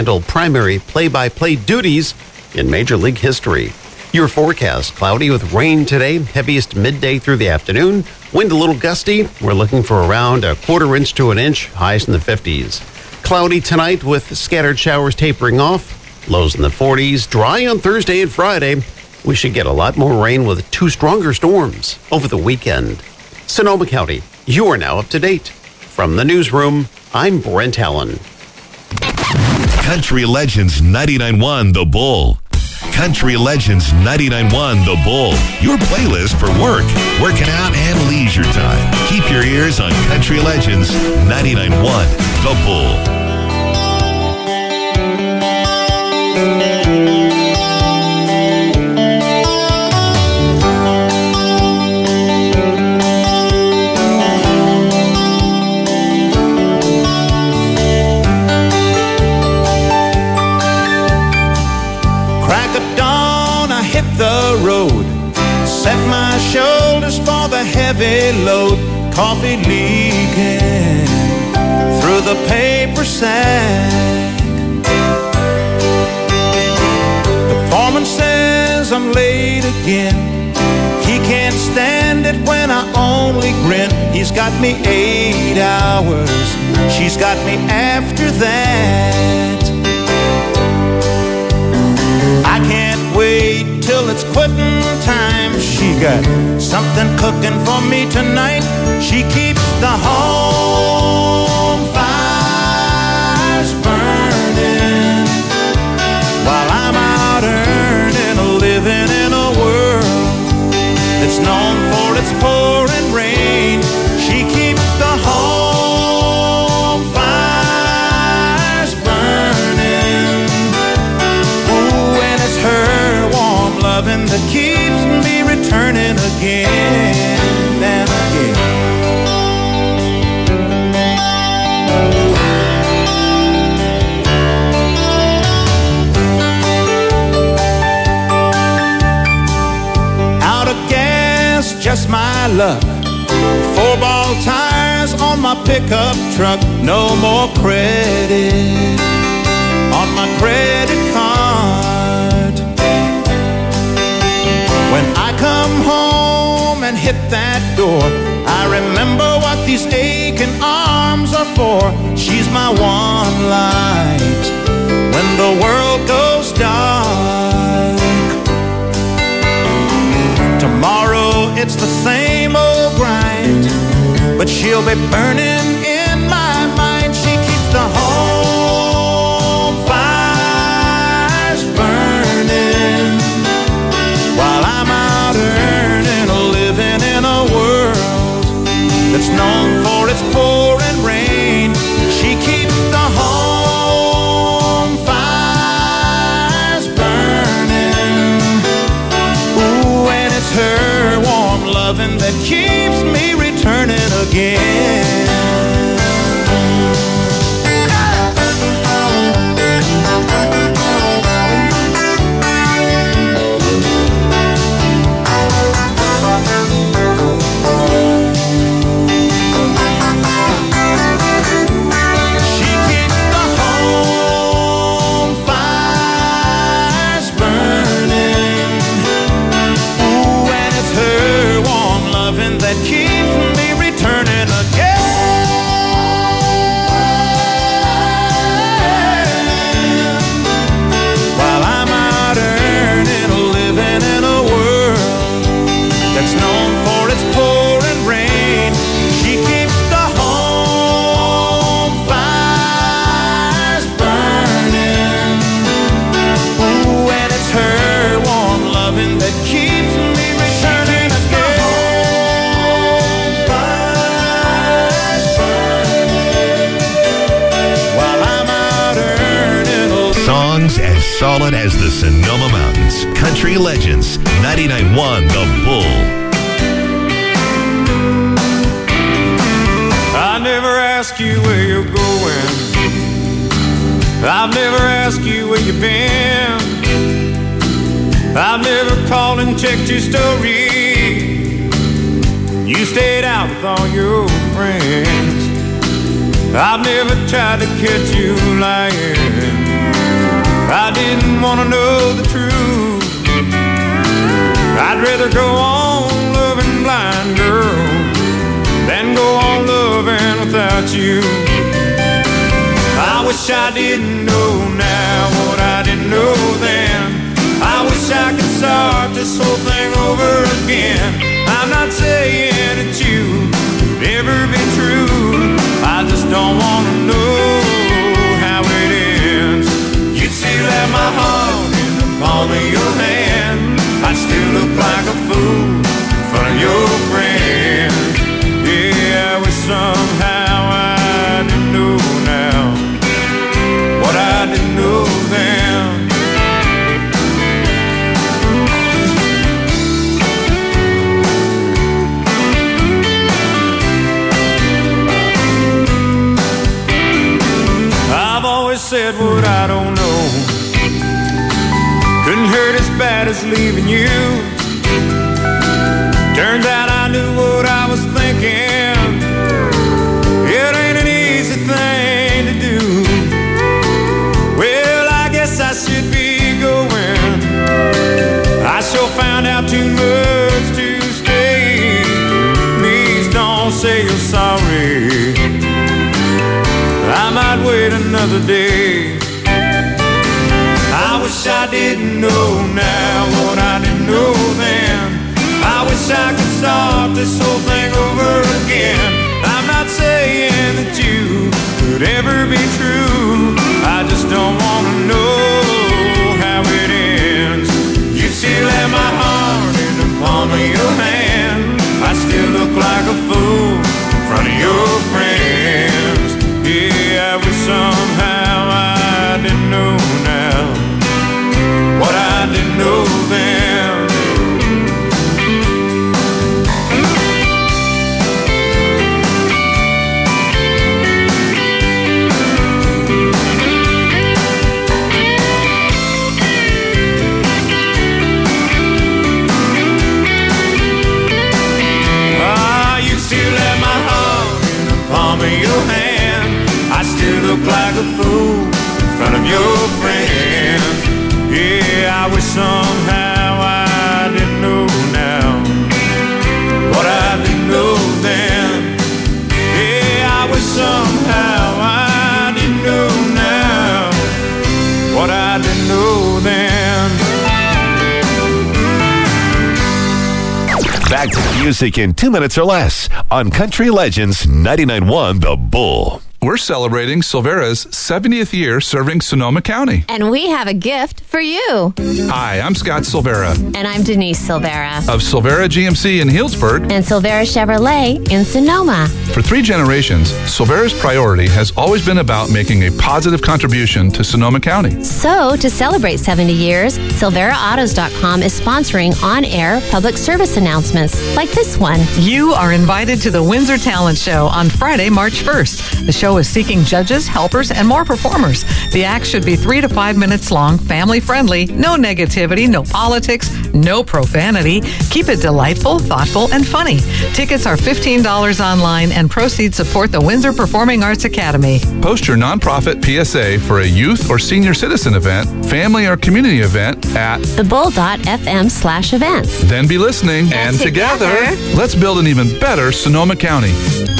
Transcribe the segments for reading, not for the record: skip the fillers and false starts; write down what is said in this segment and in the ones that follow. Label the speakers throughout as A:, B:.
A: handle primary play-by-play duties in Major League history. Your forecast, cloudy with rain today, heaviest midday through the afternoon. Wind a little gusty. We're looking for around a quarter inch to an inch, highs in the 50s. Cloudy tonight with scattered showers tapering off, lows in the 40s. Dry on Thursday and Friday. We should get a lot more rain with 2 stronger storms over the weekend. Sonoma County, you are now up to date. From the newsroom, I'm Brent Allen.
B: Country Legends 99.1 The Bull. Country Legends 99.1 The Bull. Your playlist for work, working out, and leisure time. Keep your ears on Country Legends 99.1 The Bull.
C: Set my shoulders for the heavy load, coffee leaking through the paper sack. The foreman says I'm late again. He can't stand it when I only grin. He's got me 8 hours, she's got me after that. I can't wait till it's quitting time. She got something cooking for me tonight. She keeps the home fires burning while I'm out earning a living in a world that's known for its pouring rain. She keeps the home fires burning. Ooh, and it's her warm loving that keeps me returning again and again. Out of gas, just my luck. 4-ball tires on my pickup truck. No more credit on my credit card. When I come home and hit that door, I remember what these aching arms are for. She's my one light when the world goes dark. Tomorrow it's the same old grind, but she'll be burning in my mind. She keeps the home fires burning while I'm out earning a living in a world that's known for its pouring rain. She keeps the home fires burning. Ooh, and it's her warm loving that keeps me returning again.
B: Solid as the Sonoma Mountains. Country Legends 99.1 The Bull.
D: I never ask you where you're going. I've never asked you where you've been. I've never called and checked your story. You stayed out with all your friends. I've never tried to catch you lying. wanna know the truth. I'd rather go on loving blind, girl, than go on loving without you. I wish I didn't know now what I didn't know then. I wish I could start this whole thing over again. I'm not saying that you would ever be true. I just don't want to know how it ends. You'd still have my heart in the palm of your hand. I'd still look like a fool in front of your friends. Yeah, I wish somehow I didn't know now what I didn't know then. I've always said what I don't know. Couldn't hurt as bad as leaving you. Turns out I knew what I was thinking. It ain't an easy thing to do. Well, I guess I should be going. I sure found out too much to stay. Please don't say you're sorry. I might wait another day. I wish I didn't know now what I didn't know then. I wish I could start this whole thing over again. I'm not saying that you could ever be true. I just don't want to know how it ends. You still have my heart in the palm of your hand. I still look like a fool in front of your friends. Yeah, I wish somehow I didn't know now what I didn't know then. You still have my heart in the palm of your hand. I still look like a fool in front of your friends. Yeah, I wish somehow I didn't know now what I didn't know then. Yeah, I wish somehow I didn't know now what I didn't know then.
B: Back to the music in 2 minutes or less on Country Legends 99.1 The Bull.
E: We're celebrating Silvera's 70th year serving Sonoma County.
F: And we have a gift for you.
E: Hi, I'm Scott Silvera
F: And I'm Denise Silvera.
E: of Silvera GMC in Healdsburg.
F: And Silvera Chevrolet in Sonoma.
E: For 3 generations, Silvera's priority has always been about making a positive contribution to Sonoma County.
F: So, to celebrate 70 years, SilveraAutos.com is sponsoring on-air public service announcements like this one.
G: You are invited to the Windsor Talent Show on Friday, March 1st. The show is seeking judges, helpers, and more performers. The act should be 3 to 5 minutes long, family-friendly, no negativity, no politics, no profanity. Keep it delightful, thoughtful, and funny. Tickets are $15 online, and proceeds support the Windsor Performing Arts Academy.
E: Post your nonprofit PSA for a youth or senior citizen event, family or community event at
F: thebull.fm/events.
E: Then be listening, and together, let's build an even better Sonoma County.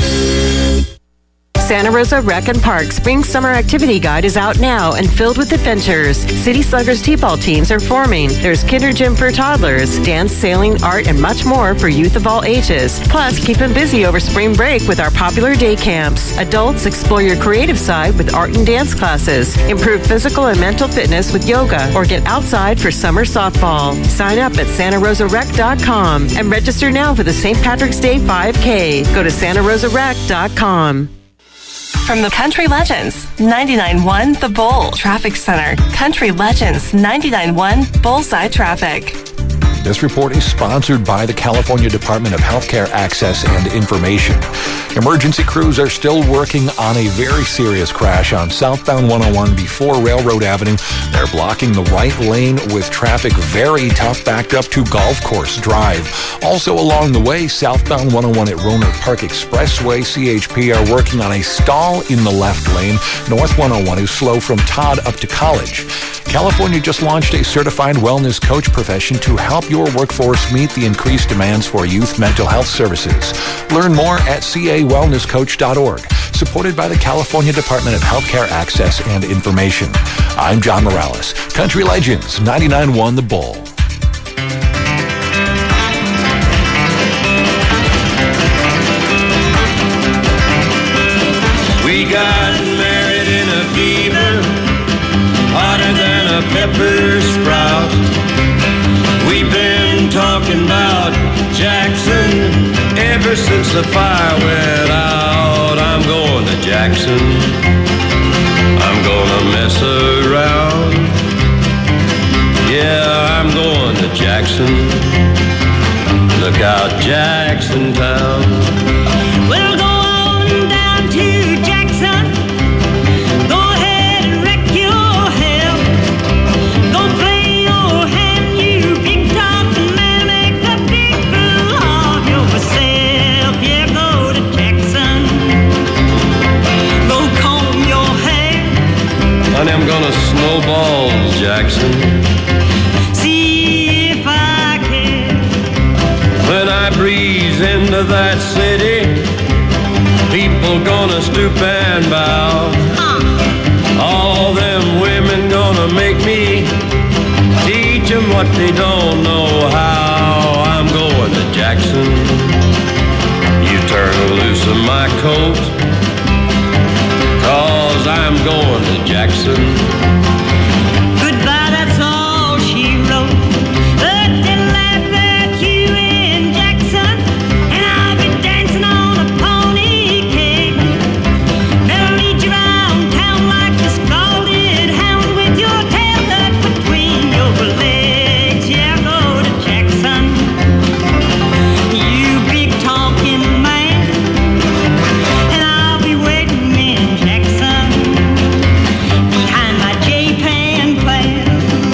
H: Santa Rosa Rec and Park Spring Summer Activity Guide is out now and filled with adventures. City Sluggers T-ball teams are forming. There's kinder gym for toddlers, dance, sailing, art, and much more for youth of all ages. Plus, keep them busy over spring break with our popular day camps. Adults, explore your creative side with art and dance classes. Improve physical and mental fitness with yoga, or get outside for summer softball. Sign up at SantaRosaRec.com and register now for the St. Patrick's Day 5K. Go to SantaRosaRec.com.
I: From the Country Legends 99.1 The Bull Traffic Center. Country Legends 99.1 Bullseye Traffic.
J: This report is sponsored by the California Department of Healthcare Access and Information. Emergency crews are still working on a very serious crash on southbound 101 before Railroad Avenue. They're blocking the right lane with traffic very tough backed up to Golf Course Drive. Also along the way, southbound 101 at Rohnert Park Expressway, CHP are working on a stall in the left lane. North 101 is slow from Todd up to College. California just launched a certified wellness coach profession to help your workforce meet the increased demands for youth mental health services. Learn more at cawellnesscoach.org, supported by the California Department of Healthcare Access and Information. I'm John Morales. Country Legends 99.1 The Bull.
D: We got married in a fever, hotter than a pepper sprout. We've been talking about Jackson ever since the fire went out. I'm going to Jackson, I'm gonna mess around. Yeah, I'm going to Jackson, look out Jackson Town.
K: We'll go on down to Jackson, go ahead and wreck your hell. Go play your hand, you big talking man, make a big fool of yourself. Yeah, go to Jackson, go comb your hair.
D: Honey, I'm gonna snowball Jackson.
K: See if I can.
D: When I breeze into that city, people gonna stoop and bow. All them women gonna make me teach them what they don't know how. I'm going to Jackson, you turn loose of my coat, 'cause I'm going to Jackson.
K: Goodbye, that's all she wrote. But they'll laugh at you in Jackson, and I'll be dancing on a pony cake. They'll lead you around town like a scalded hound with your tail tucked between your legs. Yeah, go to Jackson, you big talking man, and I'll be waiting in Jackson behind my J-Pan plaid.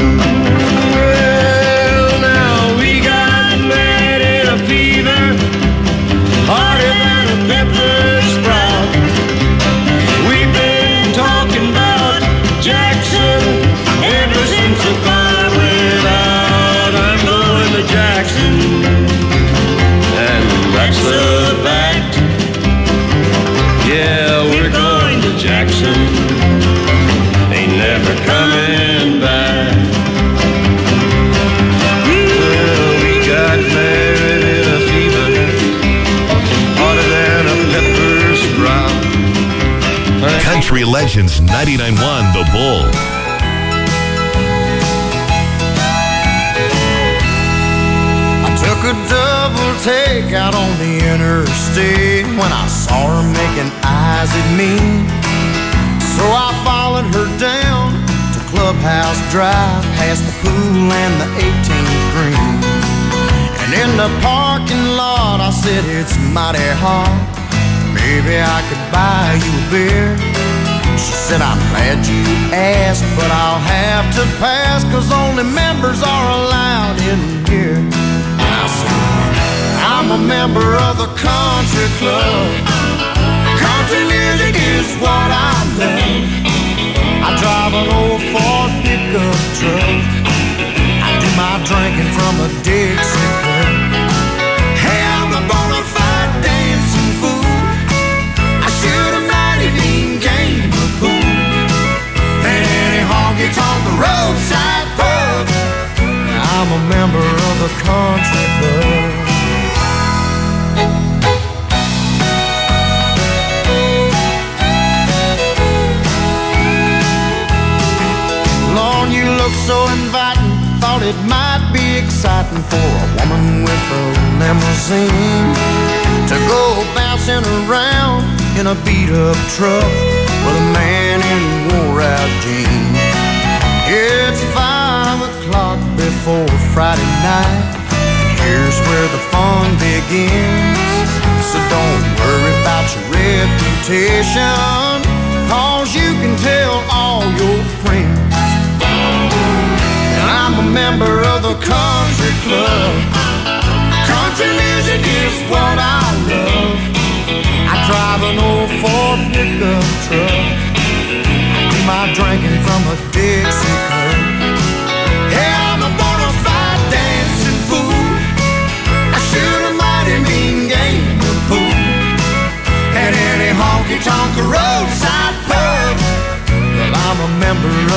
D: Well, now we got married in a fever, hotter than a pepper sprout. We've been talking about Jackson ever since the fire went out. I'm going to Jackson, and that's the fact. Yeah, we're going to Jackson, ain't never coming back. Well, we got married in a fever, hotter than a pepper sprout.
B: Country Legends 99.1 The Bull.
C: I took a double take out on the interstate when I saw her making eyes at me. So I followed her down to Clubhouse Drive, past the pool and the 18th green. And in the parking lot I said, it's mighty hot, maybe I could buy you a beer. She said, I'm glad you asked, but I'll have to pass, 'cause only members are allowed in here. And I said, I'm a member of the country club. Country music is what I love. I drive an old Ford pickup truck. I do my drinking from a Dixie cup. Hey, I'm a bona fide dancing fool. I shoot a mighty mean game of pool. And any honky-tonk the roadside pub. I'm a member of the country club. Lord, you look so inviting. Thought it might be exciting for a woman with a limousine to go bouncing around in a beat-up truck with a man in wore-out jeans. It's 5 o'clock before Friday night. Here's where the fun begins. So don't worry about your reputation, 'cause you can tell all your friends. And I'm a member of the country club. Country music is what I love. I drive an old Ford pickup truck. I do my drinking from a Dixie cup.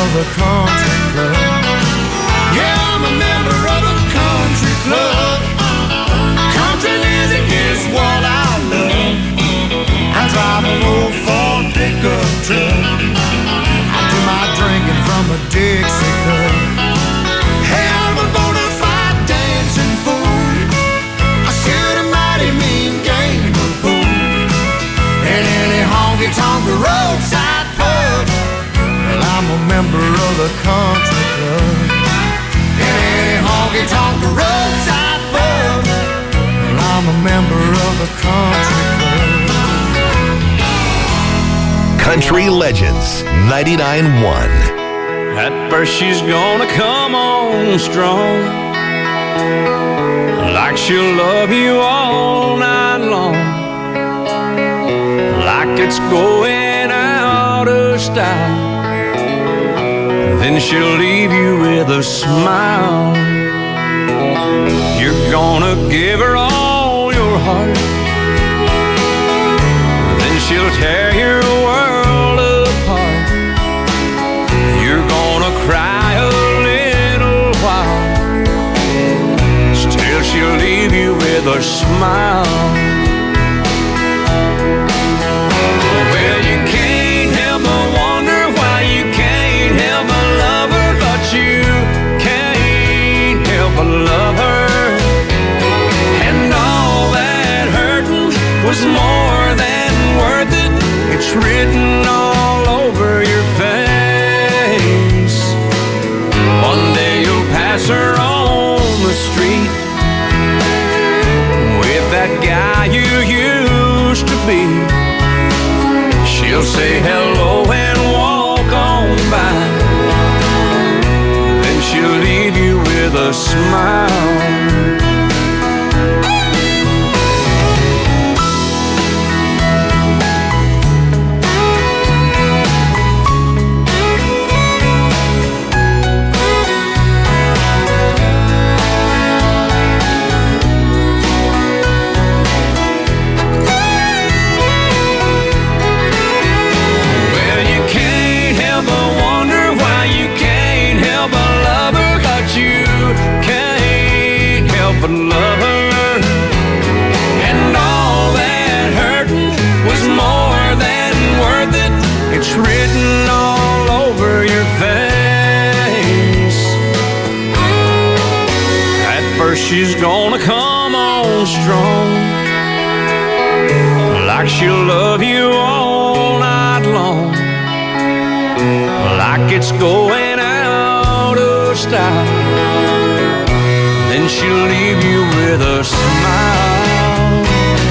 C: the country club. Yeah, I'm a member of the country club. Country music is what I love. I drive an old Ford pickup truck. I do my drinking from a Dixie cup. Hey, I'm a bona fide dancing fool. I shoot a mighty mean game of pool. In any honky-tonk roadside pub. Well, I'm a member of the country club. In any honky-tonk roadside pub. Well, I'm a member of the country club.
B: Country Legends 99.1.
D: At first she's gonna come on strong, like she'll love you all night long, like it's going out of style. Then she'll leave you with a smile. You're gonna give her all your heart, then she'll tear your world apart. You're gonna cry a little while, still she'll leave you with a smile. Well, you can't help but wonder why you can't help but love her, but you can't help but love her. And all that hurting was more than worth it. It's written all over your face. One day you'll pass her on the street with that guy you used to be. She'll say hello and walk on by, then she'll leave you with a smile. But love her, and all that hurting was more than worth it. It's written all over your face. At first she's gonna come on strong, like she'll love you all night long, like it's going out of style. Then she'll leave you with a smile.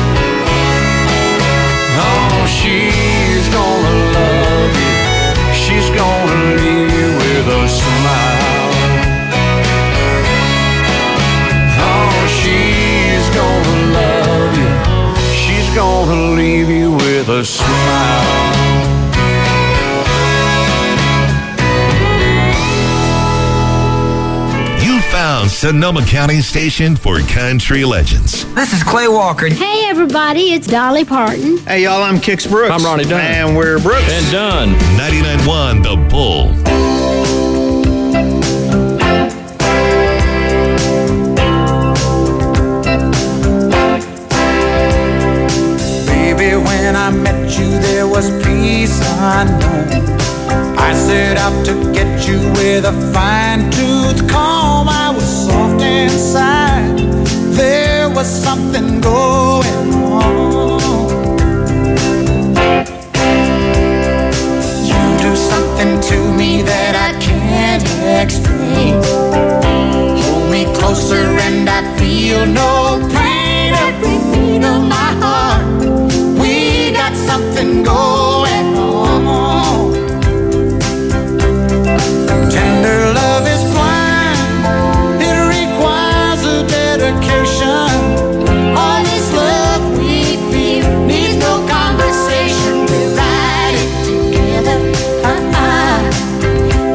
D: Oh, she's gonna love you. She's gonna leave you with a smile. Oh, she's gonna love you. She's gonna leave you with a smile.
B: Found Sonoma County station for Country Legends.
L: This is Clay Walker.
M: Hey everybody, it's Dolly Parton.
N: Hey y'all, I'm Kix Brooks.
O: I'm Ronnie Dunn.
N: And we're Brooks.
O: And Dunn.
B: 99.1 The Bull.
C: Baby, when I met you, there was peace unknown. I set out to get you with a fine-tooth comb. I was soft inside. There was something going on. You do something to me that I can't explain. Hold me closer and I feel no pain. Every beat of my heart, we got something going on. Tender love is blind, it requires a dedication. All this love we feel needs no conversation. We ride it together,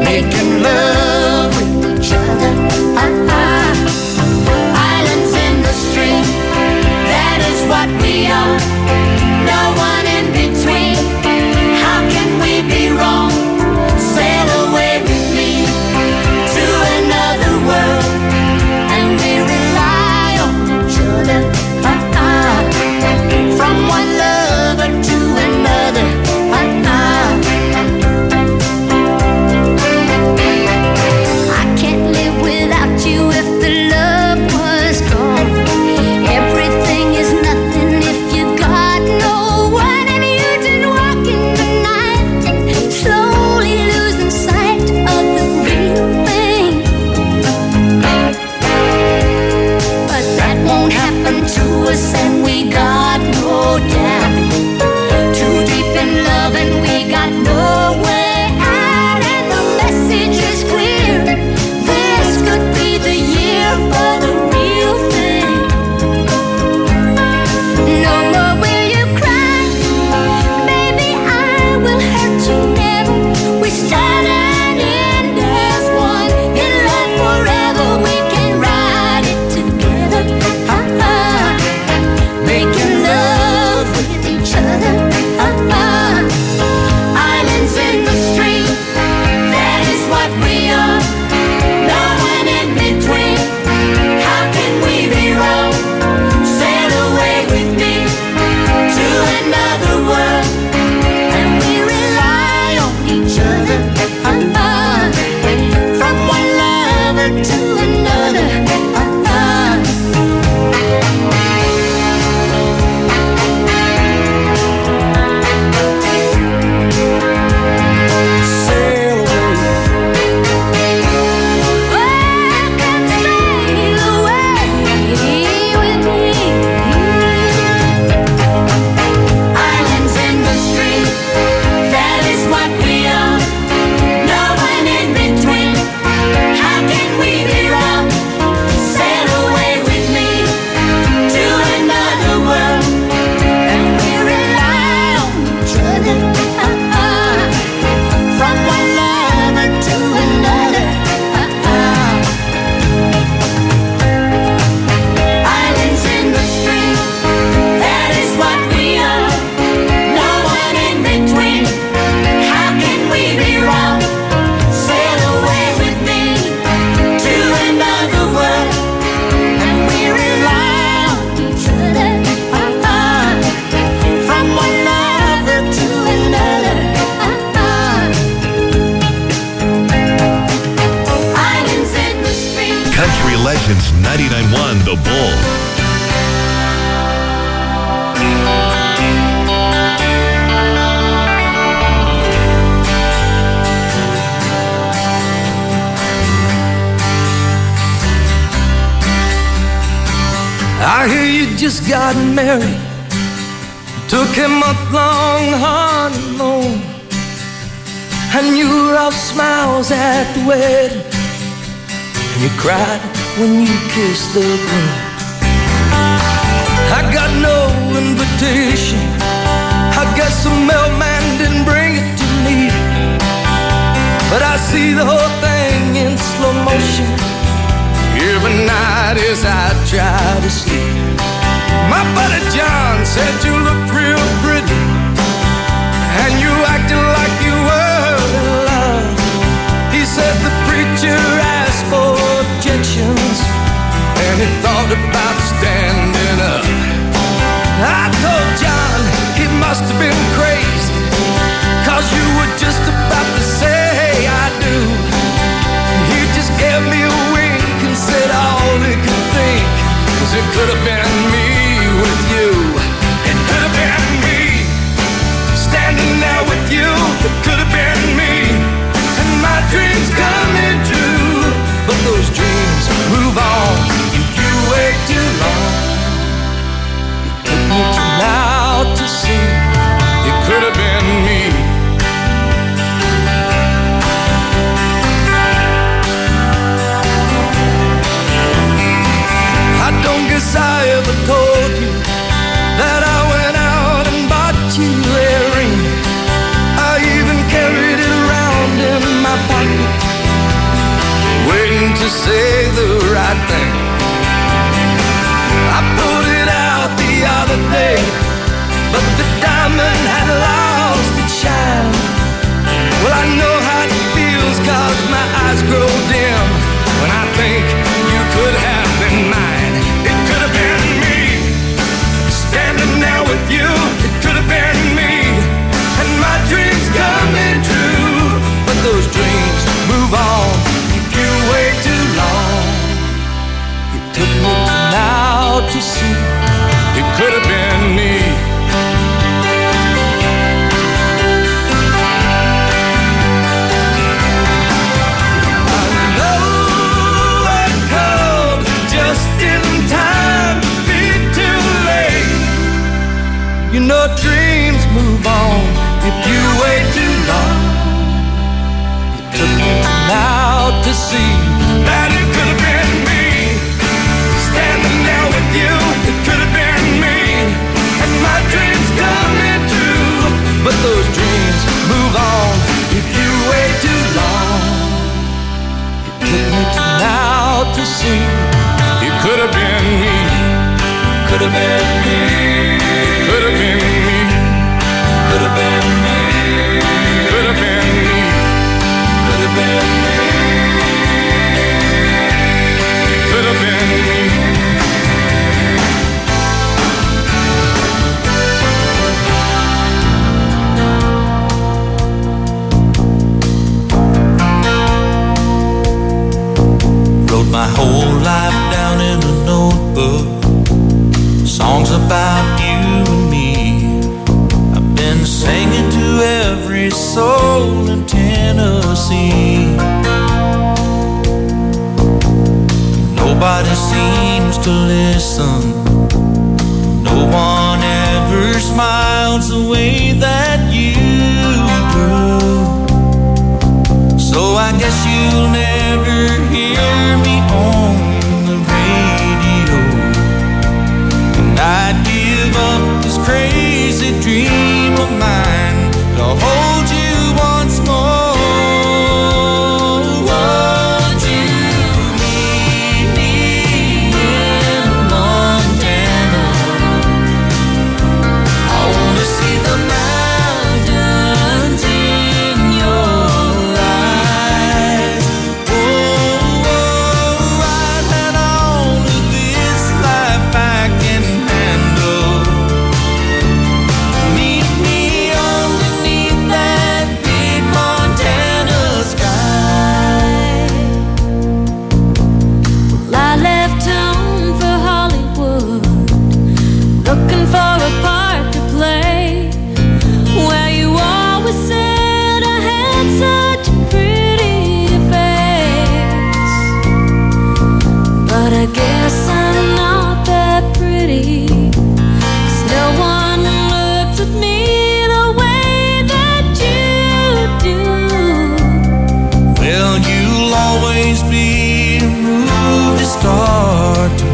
B: Legends 99.1 The Bull.
L: I hear you just got married, took a month-long honeymoon, and you were all smiles at the wedding, and you cried when you kissed the groom. I got no invitation, I guess the mailman didn't bring it to me, but I see the whole thing in slow motion every night as I try to sleep. My buddy John said you looked real pretty, and you acted like you were in love. He said the preacher asked for objections, and he thought about standing up. I told John he must have been crazy, 'cause you were just about to say I do. He just gave me a wink and said all he could think was it could have been me with you. It could have been me standing there with you. It could have been me, and my dreams coming true. But those dreams move on if you wait too long. It took me till now to see it could have been me. I don't guess I ever told you that I went out and bought you a ring. I even carried it around in my pocket, waiting to say the right thing. I pulled it out the other day, but the diamond had lost its shine. Well, I know how it feels, 'cause my eyes grow dim when I think you could have been mine. It could have been me standing there with you. It could have been me, and my dreams coming true. But those dreams move on if you wait too long. It took me till now to see it could have been me. You know dreams move on if you wait too long. It took me now to see that it could have been me standing there with you. It could have been me, and my dreams coming true. But those dreams move on if you wait too long. It took me now to see it could have been me. Could have been me. Could have been me. Could have been me. Could have been me. Could have been me. Could have been me. Wrote my whole life down in a notebook, songs about you and me. I've been singing to every soul in Tennessee. Nobody seems to listen. No one ever smiles the way that you do. So I guess you'll never hear me on the radio. I'd give up this crazy dream of mine to hold you once more. Would you meet me in Montana? I wanna see the mountains in your eyes. Oh, I've had all of this life I can handle. Meet me underneath that
C: always be a movie star to